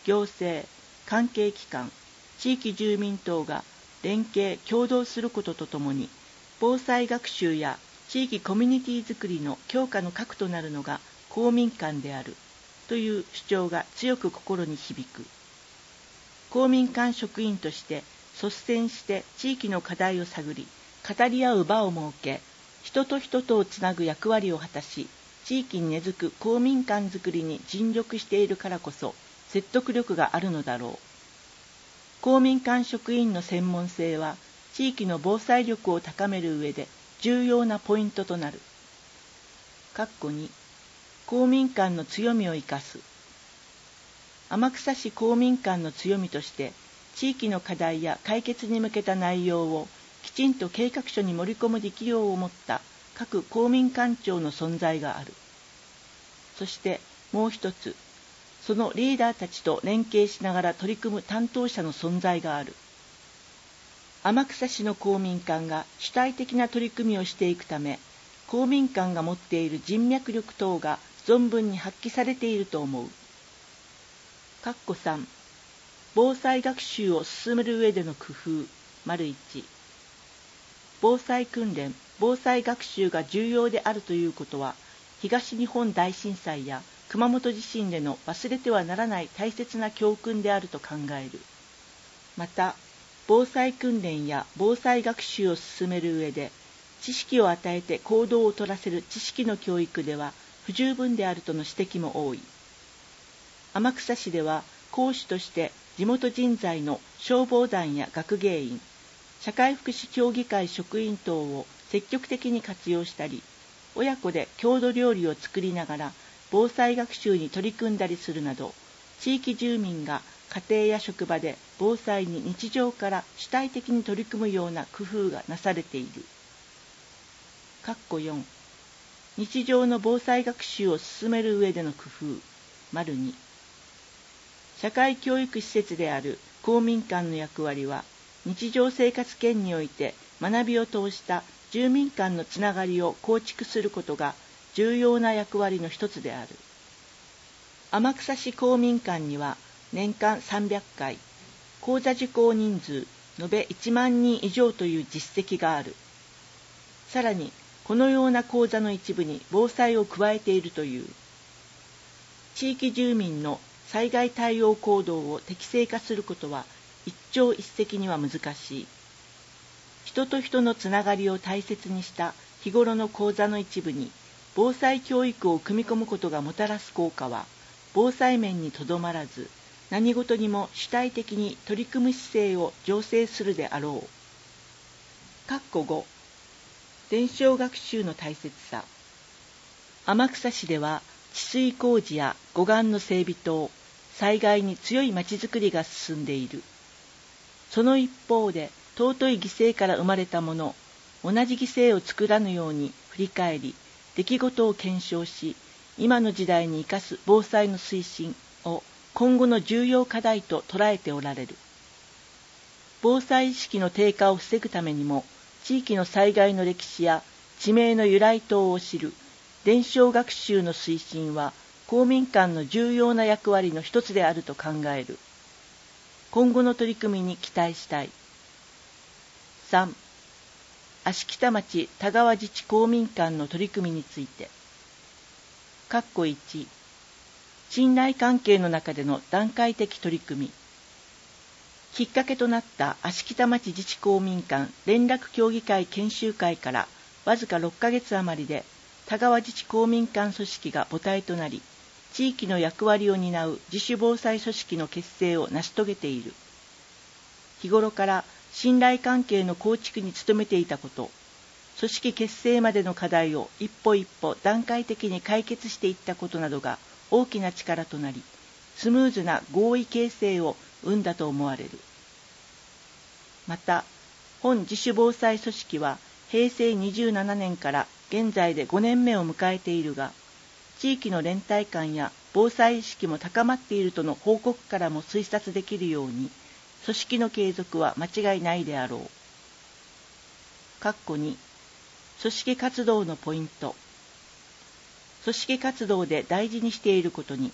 行政、関係機関、地域住民等が連携・協働することとともに、防災学習や地域コミュニティづくりの強化の核となるのが公民館であるという主張が強く心に響く。公民館職員として率先して地域の課題を探り、語り合う場を設け、人と人とをつなぐ役割を果たし、地域に根付く公民館づくりに尽力しているからこそ説得力があるのだろう。公民館職員の専門性は地域の防災力を高める上で重要なポイントとなる。括弧に、公民館の強みを生かす。天草市公民館の強みとして、地域の課題や解決に向けた内容をきちんと計画書に盛り込む力量を持った各公民館長の存在がある。そしてもう一つ、そのリーダーたちと連携しながら取り組む担当者の存在がある。天草市の公民館が主体的な取り組みをしていくため、公民館が持っている人脈力等が存分に発揮されていると思う。括弧さん、防災学習を進める上での工夫、丸いち。防災訓練、防災学習が重要であるということは、東日本大震災や熊本地震での忘れてはならない大切な教訓であると考える。また、防災訓練や防災学習を進める上で、知識を与えて行動を取らせる知識の教育では不十分であるとの指摘も多い。天草市では講師として地元人材の消防団や学芸員、社会福祉協議会職員等を積極的に活用したり、親子で郷土料理を作りながら防災学習に取り組んだりするなど、地域住民が家庭や職場で防災に日常から主体的に取り組むような工夫がなされている。括弧よん、日常の防災学習を進める上での工夫、丸に。社会教育施設である公民館の役割は、日常生活圏において学びを通した住民間のつながりを構築することが重要な役割の一つである。天草市公民館には年間さんびゃっかい、講座受講人数延べいちまんにん以上という実績がある。さらに、このような講座の一部に防災を加えているという。地域住民の災害対応行動を適正化することは一朝一夕には難しい。人と人のつながりを大切にした日頃の講座の一部に防災教育を組み込むことがもたらす効果は、防災面にとどまらず、何事にも主体的に取り組む姿勢を醸成するであろう。括弧ご、伝承学習の大切さ。天草市では治水工事や護岸の整備等、災害に強いまちづくりが進んでいる。その一方で、尊い犠牲から生まれたもの、同じ犠牲を作らぬように振り返り、出来事を検証し、今の時代に生かす防災の推進を今後の重要課題と捉えておられる。防災意識の低下を防ぐためにも、地域の災害の歴史や地名の由来等を知る伝承学習の推進は公民館の重要な役割の一つであると考える。今後の取り組みに期待したい。さん、芦北町田川自治公民館の取り組みについて。括弧いち、信頼関係の中での段階的取り組み。きっかけとなった芦北町自治公民館連絡協議会研修会からわずかろっかげつ余りで田川自治公民館組織が母体となり、地域の役割を担う自主防災組織の結成を成し遂げている。日頃から信頼関係の構築に努めていたこと、組織結成までの課題を一歩一歩段階的に解決していったことなどが大きな力となり、スムーズな合意形成を生んだと思われる。また、本自主防災組織はへいせいにじゅうななねんから現在でごねんめを迎えているが、地域の連帯感や防災意識も高まっているとの報告からも推察できるように、組織の継続は間違いないであろう。括弧に、組織活動のポイント。組織活動で大事にしていることに、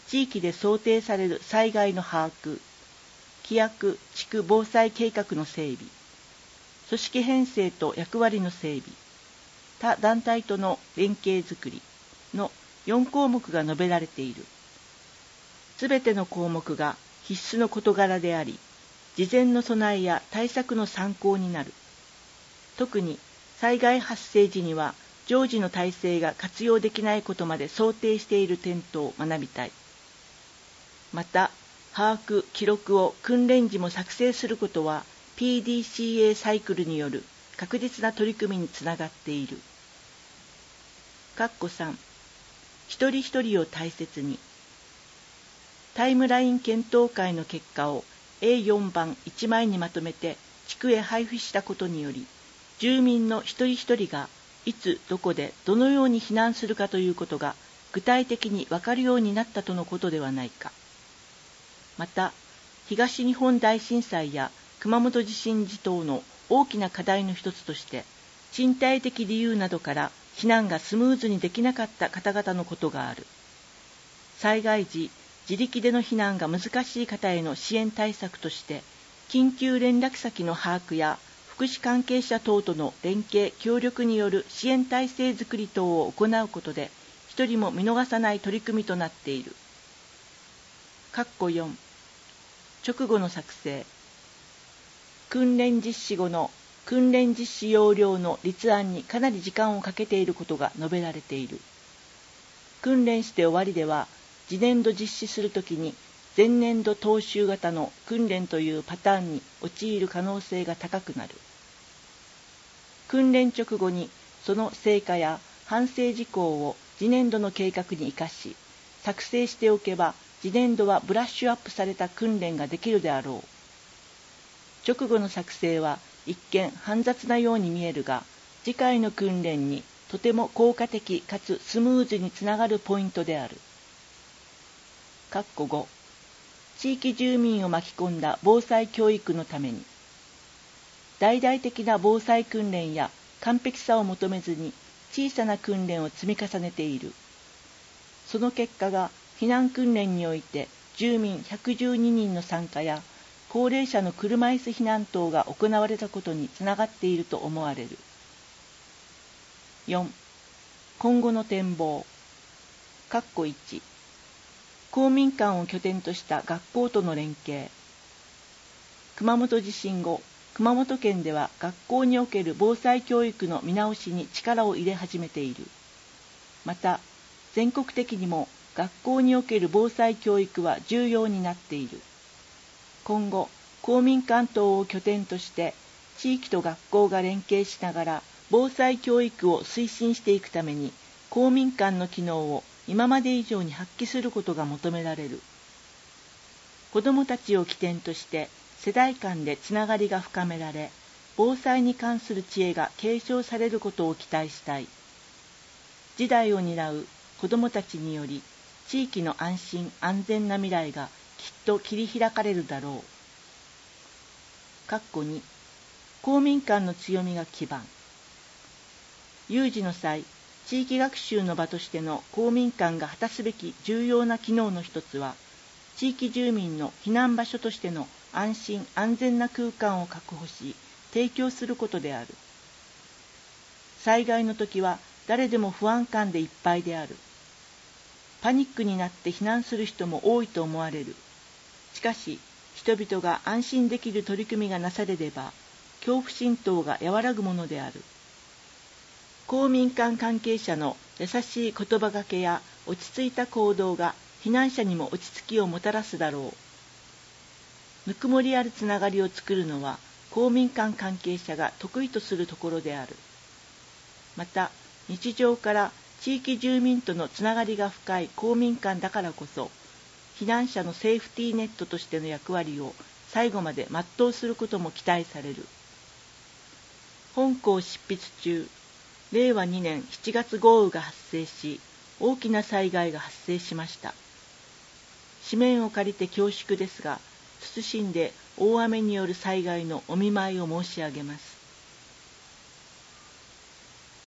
地域で想定される災害の把握、規約・地区防災計画の整備、組織編成と役割の整備、他団体との連携づくりのよん項目が述べられている。すべての項目が必須の事柄であり、事前の備えや対策の参考になる。特に災害発生時には常時の体制が活用できないことまで想定している点等を学びたい。また、把握・記録を訓練時も作成することは ピーディーシーエー サイクルによる確実な取り組みにつながっている。かっこさん、一人一人を大切に。タイムライン検討会の結果を エーよん 番いちまいにまとめて地区へ配布したことにより、住民の一人一人がいつどこでどのように避難するかということが具体的に分かるようになったとのことではないか。また、東日本大震災や熊本地震時等の大きな課題の一つとして、身体的理由などから避難がスムーズにできなかった方々のことがある。災害時、自力での避難が難しい方への支援対策として、緊急連絡先の把握や福祉関係者等との連携・協力による支援体制づくり等を行うことで、一人も見逃さない取り組みとなっている。かっこよん、直後の作成。訓練実施後の訓練実施要領の立案にかなり時間をかけていることが述べられている。訓練して終わりでは、次年度実施するときに前年度踏襲型の訓練というパターンに陥る可能性が高くなる。訓練直後にその成果や反省事項を次年度の計画に生かし、作成しておけば次年度はブラッシュアップされた訓練ができるであろう。直後の作成は一見煩雑なように見えるが、次回の訓練にとても効果的かつスムーズにつながるポイントである。かっこご、地域住民を巻き込んだ防災教育のために、大々的な防災訓練や完璧さを求めずに小さな訓練を積み重ねている。その結果が避難訓練において住民ひゃくじゅうににんの参加や高齢者の車椅子避難等が行われたことにつながっていると思われる。よん、今後の展望。かっこいち、公民館を拠点とした学校との連携。熊本地震後、熊本県では学校における防災教育の見直しに力を入れ始めている。また、全国的にも学校における防災教育は重要になっている。今後、公民館等を拠点として、地域と学校が連携しながら防災教育を推進していくために、公民館の機能を今まで以上に発揮することが求められる。子どもたちを起点として世代間でつながりが深められ、防災に関する知恵が継承されることを期待したい。次代を担う子どもたちにより、地域の安心安全な未来がきっと切り開かれるだろう。かっこに、公民館の強みが基盤。有事の際、地域学習の場としての公民館が果たすべき重要な機能の一つは、地域住民の避難場所としての安心安全な空間を確保し、提供することである。災害の時は誰でも不安感でいっぱいである。パニックになって避難する人も多いと思われる。しかし、人々が安心できる取り組みがなされれば、恐怖心等が和らぐものである。公民館関係者の優しい言葉がけや落ち着いた行動が避難者にも落ち着きをもたらすだろう。ぬくもりあるつながりを作るのは公民館関係者が得意とするところである。また、日常から地域住民とのつながりが深い公民館だからこそ、避難者のセーフティーネットとしての役割を最後まで全うすることも期待される。本校執筆中、れいわにねんしちがつ豪雨が発生し、大きな災害が発生しました。紙面を借りて恐縮ですが、謹んで大雨による災害のお見舞いを申し上げます。